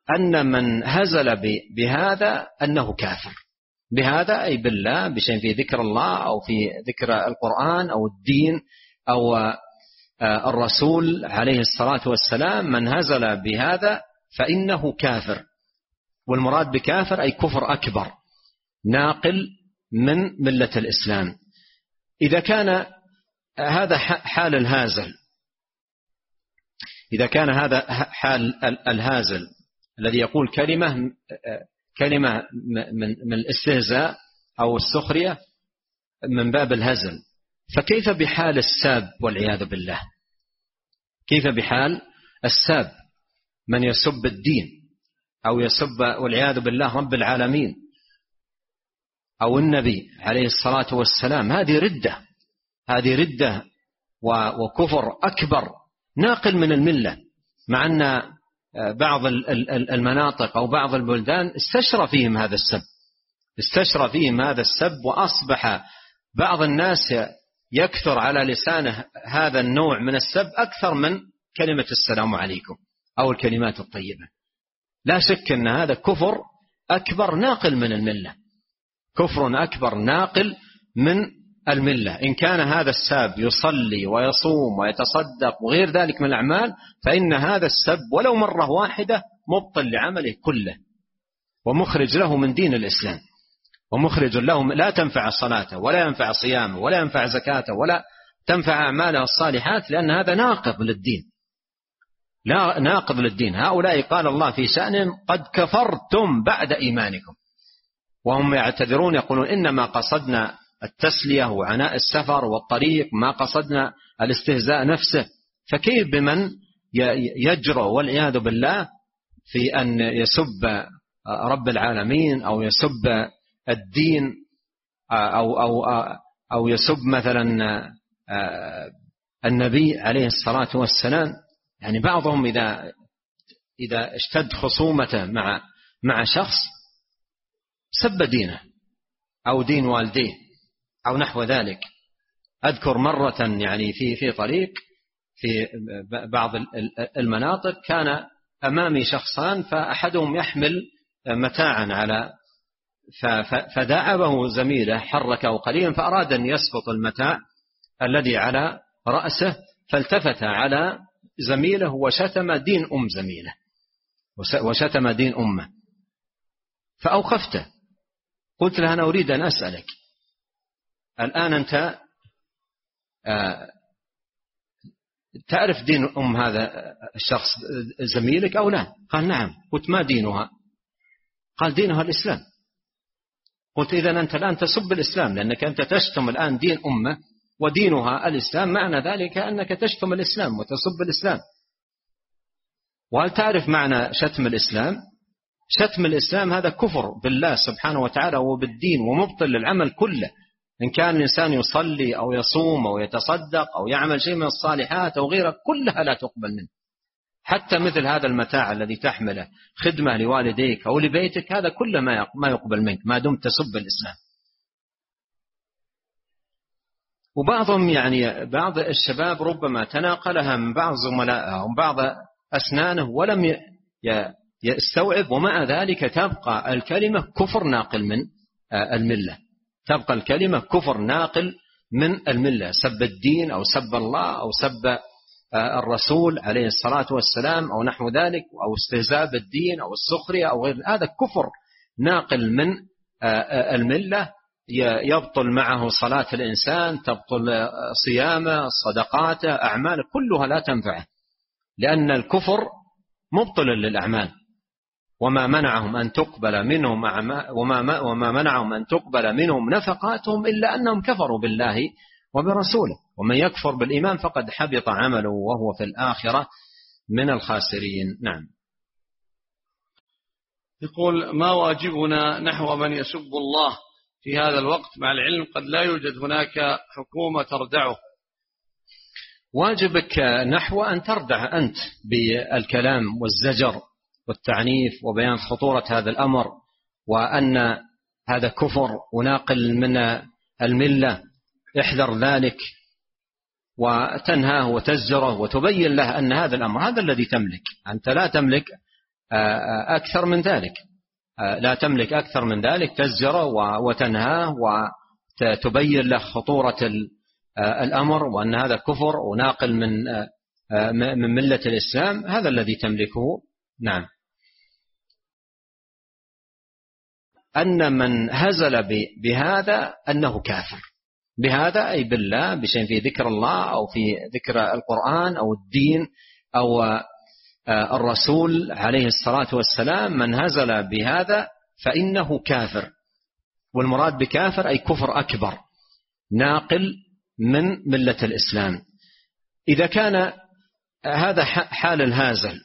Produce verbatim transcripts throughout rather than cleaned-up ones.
أن من هزل بهذا أنه كافر، بهذا أي بالله، بشيء في ذكر الله أو في ذكر القرآن أو الدين أو الرسول عليه الصلاة والسلام. من هزل بهذا فإنه كافر، والمراد بكافر أي كفر أكبر ناقل من ملة الإسلام. إذا كان هذا حال الهازل، إذا كان هذا حال الهازل الذي يقول كلمة كلمة من الاستهزاء أو السخرية من باب الهزل، فكيف بحال الساب والعياذ بالله؟ كيف بحال الساب من يسب الدين أو يسب والعياذ بالله رب العالمين أو النبي عليه الصلاة والسلام؟ هذه ردة، هذه ردة وكفر أكبر ناقل من الملة، مع أن بعض المناطق أو بعض البلدان استشرى فيهم هذا السب، استشرى فيهم هذا السب، وأصبح بعض الناس يكثر على لسانه هذا النوع من السب أكثر من كلمة السلام عليكم أو الكلمات الطيبة. لا شك أن هذا كفر أكبر ناقل من الملة، كفر أكبر ناقل من الملة. إن كان هذا الساب يصلي ويصوم ويتصدق وغير ذلك من الأعمال، فإن هذا السب ولو مرة واحدة مبطل لعمله كله ومخرج له من دين الإسلام، ومخرج له لا تنفع صلاته ولا ينفع صيامه ولا ينفع زكاته ولا تنفع أعماله الصالحات، لأن هذا ناقض للدين، لا ناقض للدين. هؤلاء قال الله في شأنهم قد كفرتم بعد إيمانكم، وهم يعتذرون يقولون إنما قصدنا التسلية وعناء السفر والطريق، ما قصدنا الاستهزاء نفسه. فكيف بمن يجرؤ والعياذ بالله في أن يسب رب العالمين أو يسب الدين أو, أو, أو يسب مثلا النبي عليه الصلاة والسلام؟ يعني بعضهم إذا, إذا اشتد خصومته مع, مع شخص سب دينه أو دين والديه أو نحو ذلك. أذكر مرة يعني في في طريق في بعض المناطق كان أمامي شخصان، فأحدهم يحمل متاعا على فداعبه زميله، حركه قليلا فأراد أن يسقط المتاع الذي على رأسه، فالتفت على زميله وشتم دين أم زميله وشتم دين أمه، فأوقفته. قلت له أنا أريد أن أسألك الآن أنت تعرف دين أم هذا الشخص زميلك أو لا؟ قال نعم. قلت ما دينها؟ قال دينها الإسلام. قلت إذن أنت الآن تسب الإسلام، لأنك أنت تشتم الآن دين أمه ودينها الإسلام، معنى ذلك أنك تشتم الإسلام وتسب الإسلام. وهل تعرف معنى شتم الإسلام؟ شتم الإسلام هذا كفر بالله سبحانه وتعالى وبالدين ومبطل للعمل كله، إن كان الإنسان يصلي أو يصوم أو يتصدق أو يعمل شيء من الصالحات أو غيره كلها لا تقبل منه. حتى مثل هذا المتاع الذي تحمله خدمة لوالديك أو لبيتك، هذا كله ما يقبل منك ما دمت تسب الإسلام. وبعضهم يعني بعض الشباب ربما تناقلها من بعض زملائه ومن بعض أسنانه ولم يستوعب، ومع ذلك تبقى الكلمة كفر ناقل من الملة، تبقى الكلمة كفر ناقل من الملة، سب الدين أو سب الله أو سب الرسول عليه الصلاة والسلام أو نحو ذلك، أو استهزاء بالدين أو السخرية أو غير هذا كفر ناقل من الملة، يبطل معه صلاة الإنسان، تبطل صيامه، صدقاته، أعماله كلها لا تنفعه، لأن الكفر مبطل للأعمال. وما منعهم أن تقبل منهم وما وما منعهم أن تقبل منهم نفقاتهم إلا أنهم كفروا بالله وبرسوله، ومن يكفر بالإيمان فقد حبط عمله وهو في الآخرة من الخاسرين. نعم. يقول ما واجبنا نحو من يسب الله في هذا الوقت مع العلم قد لا يوجد هناك حكومة تردعه؟ واجبك نحو أن تردع أنت بالكلام والزجر والتعنيف وبيان خطورة هذا الأمر، وأن هذا كفر وناقل من الملة، احذر ذلك وتنهاه وتزجره وتبين له أن هذا الأمر هذا الذي تملك. أنت لا تملك أكثر من ذلك، لا تملك أكثر من ذلك تزجره وتنهاه وتبين له خطورة الأمر وأن هذا كفر وناقل من من ملة الإسلام، هذا الذي تملكه. نعم. أن من هزل بهذا أنه كافر، بهذا أي بالله، بشيء في ذكر الله أو في ذكر القرآن أو الدين أو الرسول عليه الصلاة والسلام، من هزل بهذا فإنه كافر. والمراد بكافر أي كفر أكبر ناقل من ملة الإسلام. إذا كان هذا حال الهازل،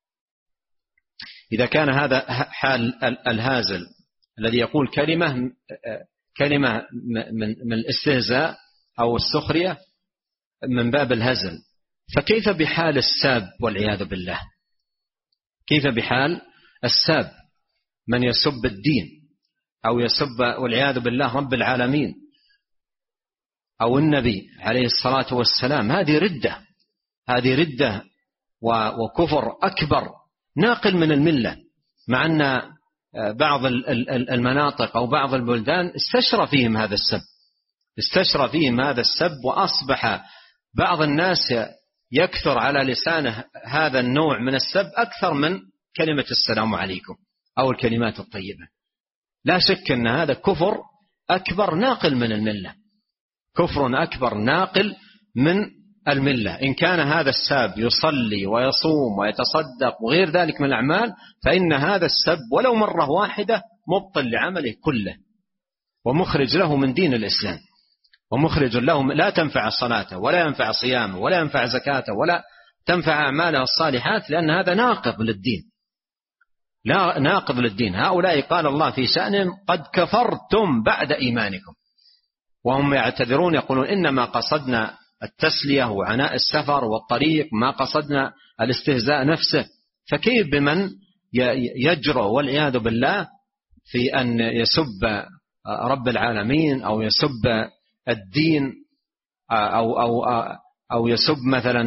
إذا كان هذا حال الهازل الذي يقول كلمة كلمة من الاستهزاء أو السخرية من باب الهزل، فكيف بحال الساب والعياذ بالله؟ كيف بحال الساب من يسب الدين أو يسب والعياذ بالله رب العالمين أو النبي عليه الصلاة والسلام؟ هذه ردة، هذه ردة وكفر أكبر ناقل من الملة، مع أن بعض المناطق أو بعض البلدان استشرى فيهم هذا السب، استشرى فيهم هذا السب، وأصبح بعض الناس يكثر على لسانه هذا النوع من السب أكثر من كلمة السلام عليكم أو الكلمات الطيبة. لا شك أن هذا كفر أكبر ناقل من الملة، كفر أكبر ناقل من الملة. إن كان هذا الساب يصلي ويصوم ويتصدق وغير ذلك من الأعمال، فإن هذا السب ولو مرة واحدة مبطل لعمله كله ومخرج له من دين الإسلام، ومخرج له، لا تنفع صلاته ولا ينفع صيامه ولا ينفع زكاته ولا تنفع أعماله الصالحات، لأن هذا ناقض للدين، لا ناقض للدين. هؤلاء قال الله في شأنهم قد كفرتم بعد إيمانكم، وهم يعتذرون يقولون إنما قصدنا التسلية وعناء السفر والطريق، ما قصدنا الاستهزاء نفسه. فكيف بمن يجرؤ والعياذ بالله في أن يسب رب العالمين أو يسب الدين أو, أو, أو يسب مثلا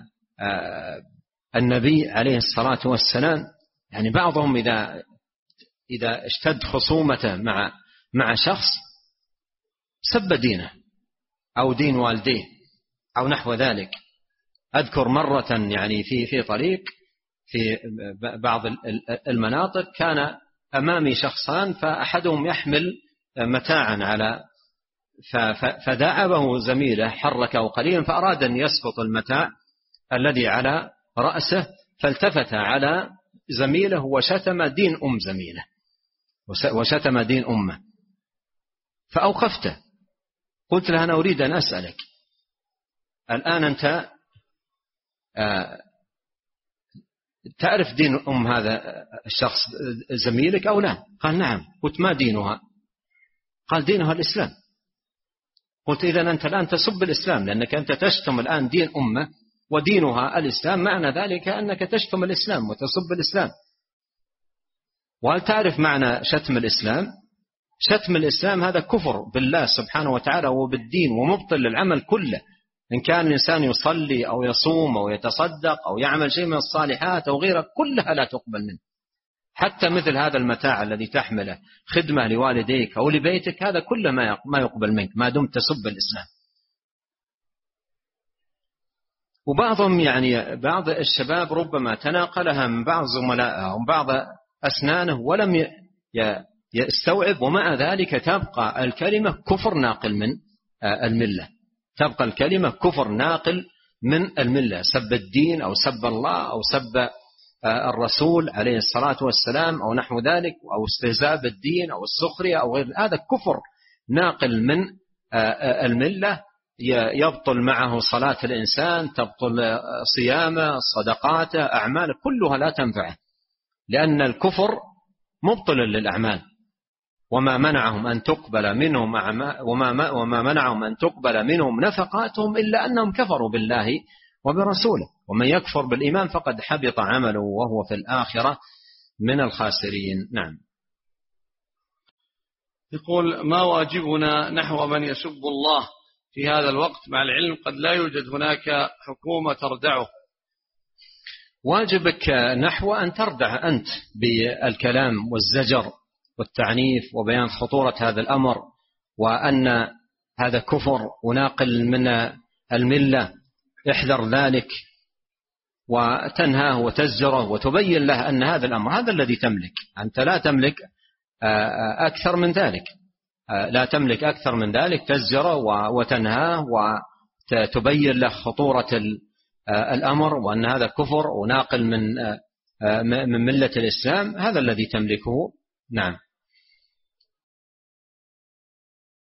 النبي عليه الصلاة والسلام؟ يعني بعضهم إذا, إذا اشتد خصومته مع, مع شخص سب دينه أو دين والديه أو نحو ذلك. أذكر مرة يعني في في طريق في بعض المناطق كان أمامي شخصان، فأحدهم يحمل متاعا على فداعبه زميله، حركه قليلا فأراد أن يسقط المتاع الذي على رأسه، فالتفت على زميله وشتم دين أم زميله وشتم دين أمه، فأوقفته. قلت له أنا أريد أن أسألك الآن، أنت تعرف دين أم هذا الشخص زميلك أو لا؟ قال نعم. قلت ما دينها؟ قال دينها الإسلام. قلت إذن أنت الآن تسب الإسلام، لأنك أنت تشتم الآن دين أمة ودينها الإسلام، معنى ذلك أنك تشتم الإسلام وتسب الإسلام. وهل تعرف معنى شتم الإسلام؟ شتم الإسلام هذا كفر بالله سبحانه وتعالى وبالدين ومبطل للعمل كله، إن كان الإنسان يصلي أو يصوم أو يتصدق أو يعمل شيء من الصالحات أو غيره كلها لا تقبل منه. حتى مثل هذا المتاع الذي تحمله خدمة لوالديك أو لبيتك، هذا كله ما يقبل منك ما دمت تسب الإسلام. وبعضهم يعني بعض الشباب ربما تناقلها من بعض زملائه ومن بعض أسنانه ولم يستوعب، ومع ذلك تبقى الكلمة كفر ناقل من الملة، تبقى الكلمة كفر ناقل من الملة، سب الدين أو سب الله أو سب الرسول عليه الصلاة والسلام أو نحو ذلك، أو استهزاء بالدين أو السخرية أو غير هذا كفر ناقل من الملة، يبطل معه صلاة الإنسان، تبطل صيامه، صدقاته، أعماله كلها لا تنفعه، لأن الكفر مبطل للأعمال. وما منعهم أن تقبل منهم وما وما منعهم أن تقبل منهم نفقاتهم إلا أنهم كفروا بالله وبرسوله، ومن يكفر بالإيمان فقد حبط عمله وهو في الآخرة من الخاسرين. نعم. يقول ما واجبنا نحو من يسب الله في هذا الوقت مع العلم قد لا يوجد هناك حكومة تردعه؟ واجبك نحو أن تردع أنت بالكلام والزجر والتعنيف وبيان خطورة هذا الأمر، وأن هذا كفر وناقل من الملة، احذر ذلك، وتنهاه وتزجره وتبين له أن هذا الأمر هذا الذي تملك. أنت لا تملك أكثر من ذلك، لا تملك أكثر من ذلك، تزجره وتنهاه وتبين له خطورة الأمر وأن هذا كفر وناقل من من ملة الإسلام، هذا الذي تملكه. نعم.